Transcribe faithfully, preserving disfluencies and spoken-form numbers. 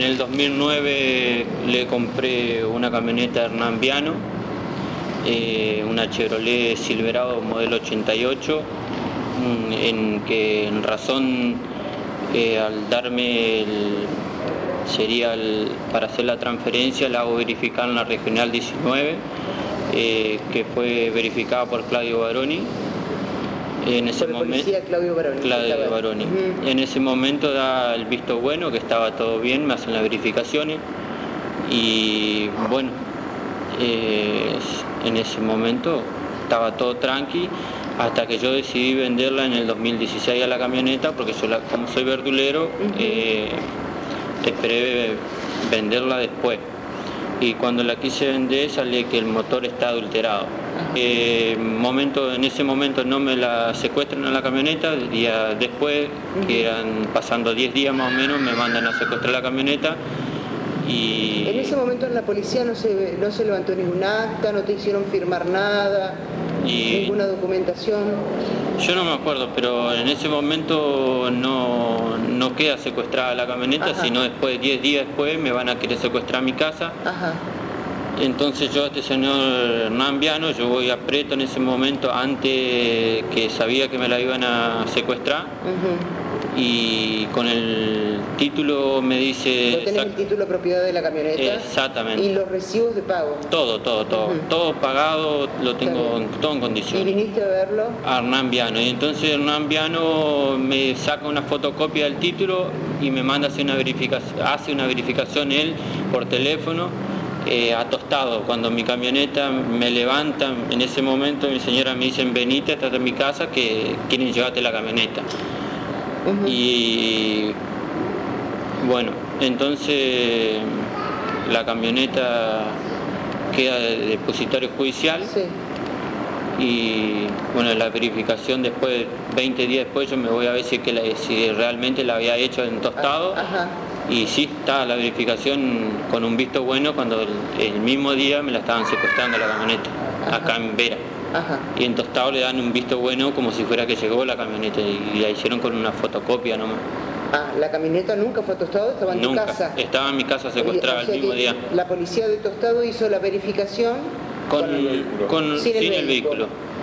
el dos mil nueve le compré una camioneta a Hernán Viano, eh, una Chevrolet Silverado modelo ochenta y ocho, en que en razón eh, al darme el, sería el, para hacer la transferencia la hago verificar en la regional diecinueve, eh, que fue verificada por Claudio Baroni. En ese momento, Claudio Baroni. Claudio Baroni. Uh-huh. En ese momento da el visto bueno, que estaba todo bien, me hacen las verificaciones y bueno, eh, en ese momento estaba todo tranqui, hasta que yo decidí venderla en el dos mil dieciséis a la camioneta, porque yo la, como soy verdulero, uh-huh. eh, esperé venderla después. Y cuando la quise vender sale que el motor está adulterado. Eh, momento, en ese momento no me la secuestran a la camioneta, el día después, que eran pasando diez días más o menos, me mandan a secuestrar la camioneta. Y en ese momento en la policía no se, no se levantó ningún acta, no te hicieron firmar nada, y ninguna documentación. Yo no me acuerdo, pero en ese momento no, no queda secuestrada la camioneta, Ajá. sino después, diez días después, me van a querer secuestrar mi casa. Ajá. Entonces yo a este señor Hernán Viano, yo voy a Preto en ese momento, antes que sabía que me la iban a secuestrar, uh-huh. y con el título me dice... ¿No tenés el título de propiedad de la camioneta? Exactamente. ¿Y los recibos de pago? Todo, todo, todo. Uh-huh. Todo pagado, lo tengo todo en condiciones. ¿Y viniste a verlo? A Hernán Viano. Y entonces Hernán Viano me saca una fotocopia del título y me manda a hacer una verificación, hace una verificación él por teléfono. Eh, atostado, cuando mi camioneta me levanta, en ese momento mi señora me dice: venite hasta mi casa que quieren llevarte la camioneta. Uh-huh. Y bueno, entonces la camioneta queda de depositario judicial. Sí. Y bueno, la verificación después, veinte días después, yo me voy a ver si, que la, si realmente la había hecho en tostado. Ajá. Y sí, está la verificación con un visto bueno cuando el, el mismo día me la estaban secuestrando la camioneta, Ajá. acá en Vera. Ajá. Y en tostado le dan un visto bueno como si fuera que llegó la camioneta y la hicieron con una fotocopia nomás. Ah, ¿la camioneta nunca fue a Tostado? ¿Estaba en nunca. tu casa? Estaba en mi casa secuestrada, o sea, el mismo día. La policía de Tostado hizo la verificación con, con, sin, el, sin vehículo. el vehículo.